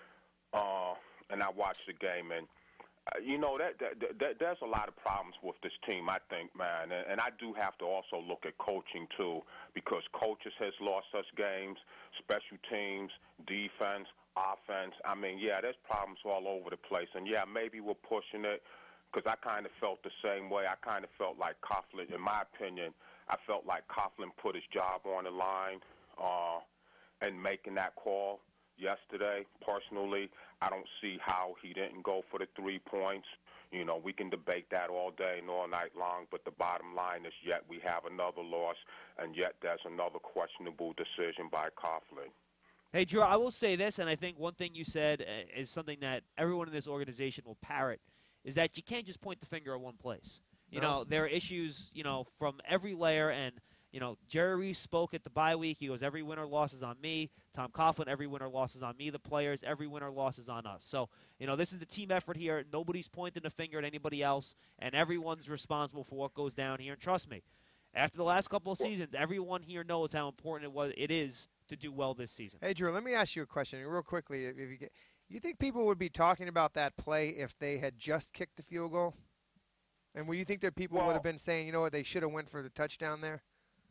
Uh, and I watched the game, and uh, you know that, that, that there's a lot of problems with this team, I think, man, and, and I do have to also look at coaching too, because coaches has lost us games, special teams, defense, offense. I mean, yeah, there's problems all over the place, and yeah, maybe we're pushing it, because I kind of felt the same way. I kind of felt like Coughlin, in my opinion, I felt like Coughlin put his job on the line uh, and making that call yesterday. Personally, I don't see how he didn't go for the three points. You know, we can debate that all day and all night long, but the bottom line is yet we have another loss, and yet there's another questionable decision by Coughlin. Hey, Drew, I will say this, and I think one thing you said uh, is something that everyone in this organization will parrot, is that you can't just point the finger at one place. You No. know, there are issues, you know, from every layer, and, you know, Jerry Reese spoke at the bye week. He goes, every win or loss is on me. Tom Coughlin, every win or loss is on me. The players, every win or loss is on us. So, you know, this is the team effort here. Nobody's pointing a finger at anybody else, and everyone's responsible for what goes down here. And trust me, after the last couple of seasons, everyone here knows how important it was. It is to do well this season. Hey, Drew, let me ask you a question real quickly. If you get, you think people would be talking about that play if they had just kicked the field goal? And would you think that people Well- would have been saying, you know what, they should have went for the touchdown there?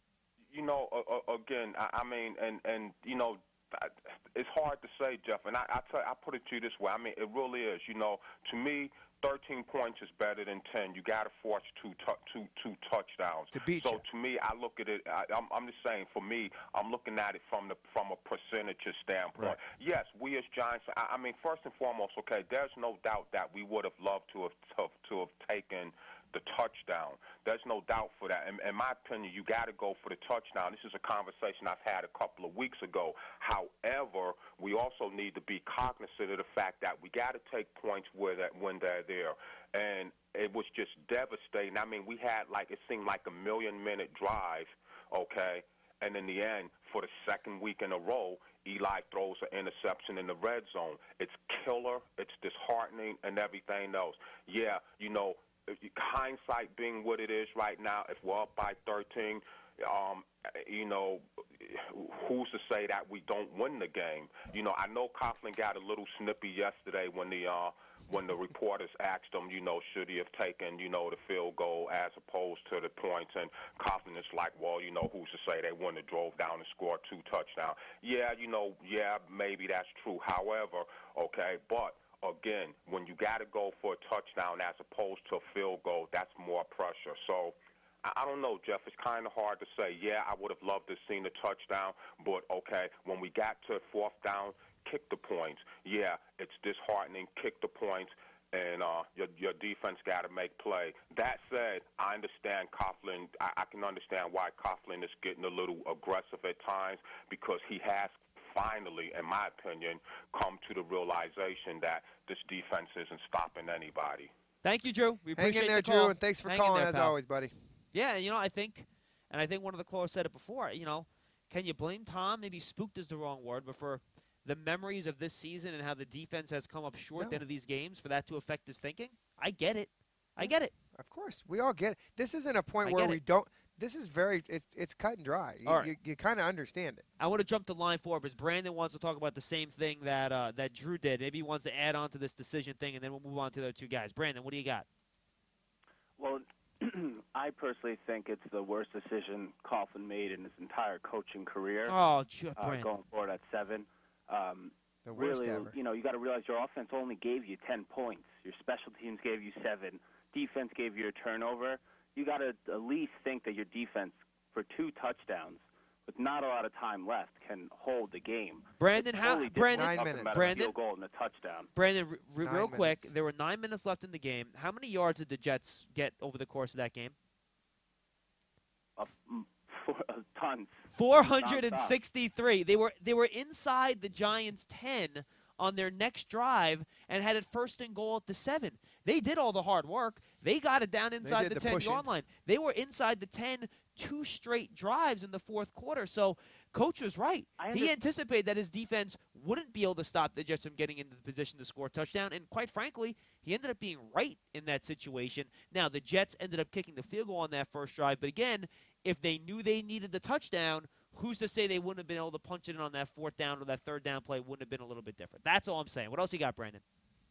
You know, uh, uh, again, I, I mean, and, and you know, I- it's hard to say, Jeff, and I, I, tell, I put it to you this way. I mean, it really is. You know, to me, thirteen points is better than ten. You got to force two, tu- two, two touchdowns. To beat so you. to me, I look at it. I, I'm, I'm just saying. For me, I'm looking at it from the from a percentages standpoint. Right. Yes, we as Giants. I, I mean, first and foremost, okay. There's no doubt that we would have loved to have to, to have taken the touchdown. There's no doubt for that. In, in my opinion, you got to go for the touchdown. This is a conversation I've had a couple of weeks ago. However, we also need to be cognizant of the fact that we got to take points where that when they're there. And it was just devastating. I mean, we had like it seemed like a million minute drive, okay. And in the end, for the second week in a row, Eli throws an interception in the red zone. It's killer. It's disheartening and everything else. Yeah, you know, hindsight being what it is right now, if we're up by thirteen, um, you know, who's to say that we don't win the game? You know, I know Coughlin got a little snippy yesterday when the uh, when the reporters asked him, you know, should he have taken, you know, the field goal as opposed to the points, and Coughlin is like, well, you know, who's to say they wouldn't have drove down and scored two touchdowns? Yeah, you know, yeah, maybe that's true. However, okay, but again, when you got to go for a touchdown as opposed to a field goal, that's more pressure. So I don't know, Jeff. It's kind of hard to say. Yeah, I would have loved to have seen a touchdown, but, okay, when we got to fourth down, kick the points. Yeah, it's disheartening. Kick the points, and uh, your, your defense got to make play. That said, I understand Coughlin. I, I can understand why Coughlin is getting a little aggressive at times because he has finally, in my opinion, come to the realization that this defense isn't stopping anybody. Thank you, Drew. We Hang appreciate in there, the call. Drew, and thanks for Hang calling, there, as pal. always, buddy. Yeah, you know, I think, and I think one of the callers said it before, you know, can you blame Tom? Maybe spooked is the wrong word, but for the memories of this season and how the defense has come up short at the No. end of these games, for that to affect his thinking, I get it. I get it. Of course, we all get it. This isn't a point I where get we it. don't. This is very. It's it's cut and dry. You, All right. you, you kind of understand it. I want to jump to line four because Brandon wants to talk about the same thing that uh, that Drew did. Maybe he wants to add on to this decision thing, and then we'll move on to the other two guys. Brandon, what do you got? Well, I personally think it's the worst decision Coughlin made in his entire coaching career. Oh, J- uh, Brandon. going forward at seven. Um, The worst really, ever. you know, you got to realize your offense only gave you ten points. Your special teams gave you seven. Defense gave you a turnover. You got to at least think that your defense, for two touchdowns, with not a lot of time left, can hold the game. Brandon, It how? totally did Brandon, nothing Nine minutes. about a Brandon, field goal and a touchdown. Brandon, r- r- Nine real quick, minutes. there were nine minutes left in the game. How many yards did the Jets get over the course of that game? A, f- a tons. four hundred sixty-three. They were they were inside the Giants' ten on their next drive and had it first and goal at the seven. They did all the hard work. They got it down inside did the the ten-yard pushing. line. They were inside the ten two straight drives in the fourth quarter. So Coach was right. I He under- anticipated that his defense wouldn't be able to stop the Jets from getting into the position to score a touchdown. And quite frankly, he ended up being right in that situation. Now, the Jets ended up kicking the field goal on that first drive. But again, if they knew they needed the touchdown, who's to say they wouldn't have been able to punch it in on that fourth down or that third down play wouldn't have been a little bit different. That's all I'm saying. What else you got, Brandon?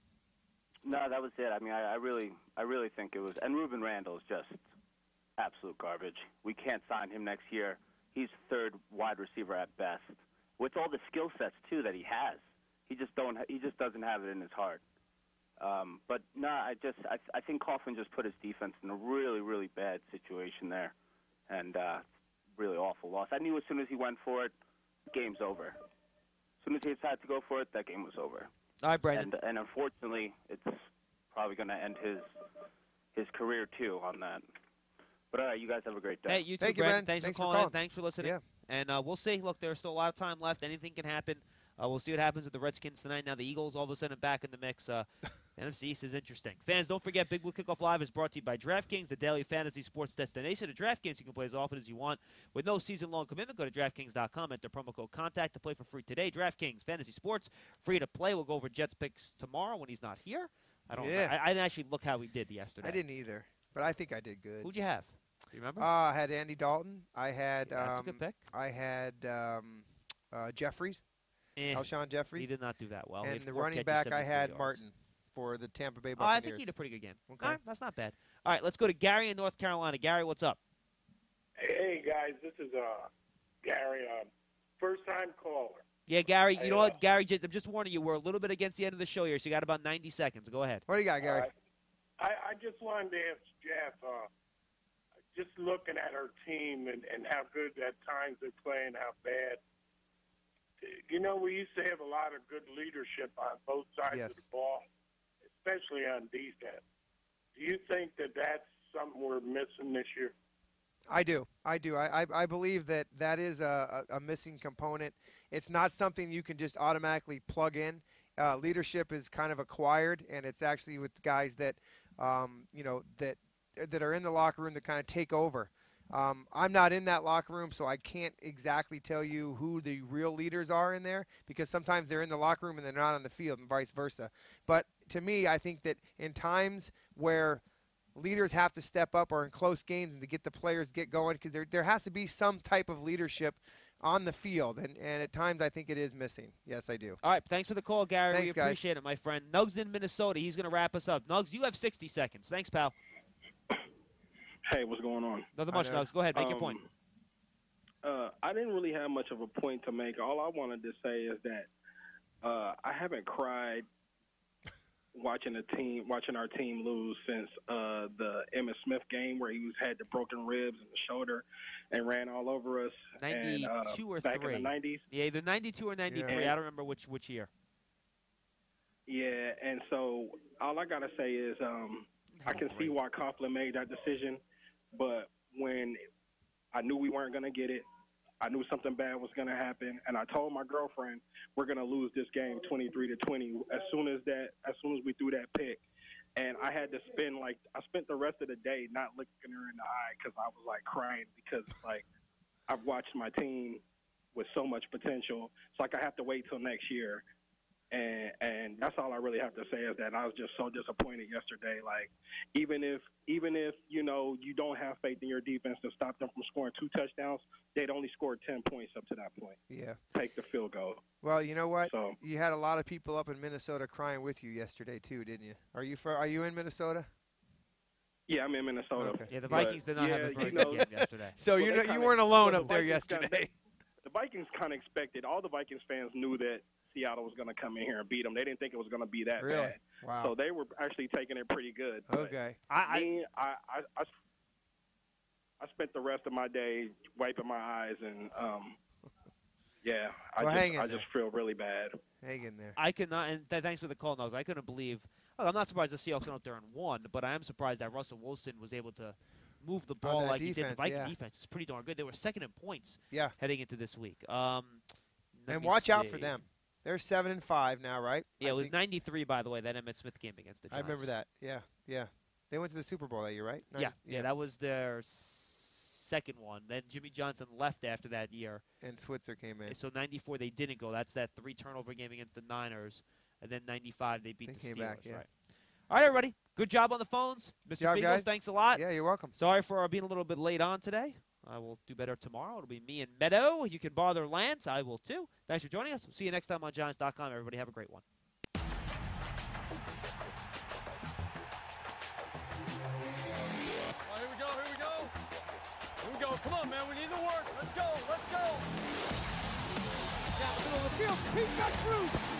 No, that was it. I mean, I, I really, I really think it was. And Ruben Randall is just absolute garbage. We can't sign him next year. He's third wide receiver at best, with all the skill sets too that he has. He just don't. He just doesn't have it in his heart. Um, but no, I just, I, I think Coughlin just put his defense in a really, really bad situation there, and uh, really awful loss. I knew as soon as he went for it, game's over. As soon as he decided to go for it, that game was over. All right, Brandon. And, and unfortunately, it's probably going to end his his career too on that. But all right, you guys have a great day. Hey, you too, Thank you, Brandon. Ben. Thanks, Thanks for for calling in. calling. Thanks for listening. Yeah. And uh, we'll see. Look, there's still a lot of time left. Anything can happen. Uh, we'll see what happens with the Redskins tonight. Now the Eagles all of a sudden back in the mix. Uh, N F C East is interesting. Fans, don't forget, Big Blue Kickoff Live is brought to you by DraftKings, the daily fantasy sports destination. At DraftKings, you can play as often as you want with no season-long commitment. Go to DraftKings dot com, enter promo code CONTACT to play for free today. DraftKings, fantasy sports, free to play. We'll go over Jets picks tomorrow when he's not here. I don't. Yeah. I, I didn't actually look how he did yesterday. I didn't either, but I think I did good. Who'd you have? Do you remember? Uh, I had Andy Dalton. I had. Yeah, that's a um, good pick. I had um, uh, Jeffries, Eh, Alshon Jeffries, he did not do that well. He and had the four running catches, back I seventy-three had yards. Martin for the Tampa Bay Oh, Buccaneers. I think he had a pretty good game. Okay. All right, that's not bad. All right, let's go to Gary in North Carolina. Gary, what's up? Hey, guys, this is uh, Gary, uh, first-time caller. Yeah, Gary, you Hey, know uh, what? Gary, j- I'm just warning you, we're a little bit against the end of the show here, so you got about ninety seconds. Go ahead. What do you got, Gary? All right. I, I just wanted to ask Jeff, uh, just looking at our team and, and how good at times they're playing, how bad. You know, we used to have a lot of good leadership on both sides Yes. of the ball, especially on defense. Do you think that that's something we're missing this year? I do. I do. I, I, I believe that that is a, a, a missing component. It's not something you can just automatically plug in. Uh, leadership is kind of acquired, and it's actually with guys that, um, you know, that that are in the locker room that kind of take over. Um, I'm not in that locker room, so I can't exactly tell you who the real leaders are in there because sometimes they're in the locker room and they're not on the field and vice versa. But to me, I think that in times where leaders have to step up or in close games and to get the players get going because there there has to be some type of leadership on the field, and, and at times I think it is missing. Yes, I do. All right, thanks for the call, Gary. Thanks, we guys. appreciate it, my friend. Nugs in Minnesota. He's going to wrap us up. Nugs, you have sixty seconds. Thanks, pal. Hey, what's going on? Nothing much, Nugs. Go ahead, make um, your point. Uh, I didn't really have much of a point to make. All I wanted to say is that uh, I haven't cried watching a team, watching our team lose since uh, the Emmitt Smith game where he was, had the broken ribs and the shoulder and ran all over us. ninety-two and, uh, or back three. in the nineties. Yeah, either ninety-two or ninety-three. Yeah. I don't remember which which year. Yeah, and so all I got to say is um, I can see why Coughlin made that decision, but when I knew we weren't going to get it, I knew something bad was going to happen, and I told my girlfriend we're going to lose this game twenty-three to twenty as soon as that as soon as we threw that pick. And I had to spend like I spent the rest of the day not looking her in the eye because I was like crying because like I've watched my team with so much potential. It's like I have to wait till next year. And and that's all I really have to say is that I was just so disappointed yesterday. Like, even if even if you know you don't have faith in your defense to stop them from scoring two touchdowns, they'd only scored ten points up to that point. Yeah. Take the field goal. Well, you know what? So, you had a lot of people up in Minnesota crying with you yesterday too, didn't you? Are you for, Are you in Minnesota? yeah, I'm in Minnesota. Okay. Yeah, the Vikings But, did not yeah, have a very you good know, game yesterday. So well, you they know you kinda- weren't alone well, up the there Vikings kinda- yesterday. the Vikings kind of expected. All the Vikings fans knew that Seattle was going to come in here and beat them. They didn't think it was going to be that Really? bad. Wow. So they were actually taking it pretty good. But Okay. I, me, I, I, I, I spent the rest of my day wiping my eyes and, um, yeah, I Well, hang just, in I there. just feel really bad. Hang in there. I could not, and th- thanks for the call, Nugs. I couldn't believe. Well, I'm not surprised the Seahawks went out there and won, but I am surprised that Russell Wilson was able to move the ball that like he did. The defense, Viking yeah. defense is pretty darn good. They were second in points Yeah. heading into this week. Um, let And me watch out for see. them. They're seven and five now, right? Yeah, I it was think- ninety-three, by the way, that Emmitt Smith game against the I Giants. remember that. Yeah, yeah. They went to the Super Bowl that year, right? Yeah, yeah, that was their second one. Then Jimmy Johnson left after that year. And Switzer came in. So ninety-four they didn't go. That's that three turnover game against the Niners. And then ninety-five they beat They the came Steelers. back, yeah. Right. All right, everybody. Good job on the phones. Mister job, Fingles, guys. thanks a lot. Yeah, you're welcome. Sorry for being a little bit late on today. I will do better tomorrow. It'll be me and Meadow. You can bother Lance. I will too. Thanks for joining us. We'll see you next time on Giants dot com. Everybody have a great one. Oh, here we go, here we go. Here we go. Come on, man. We need the work. Let's go, let's go. Down the middle of the field. He's got Cruz.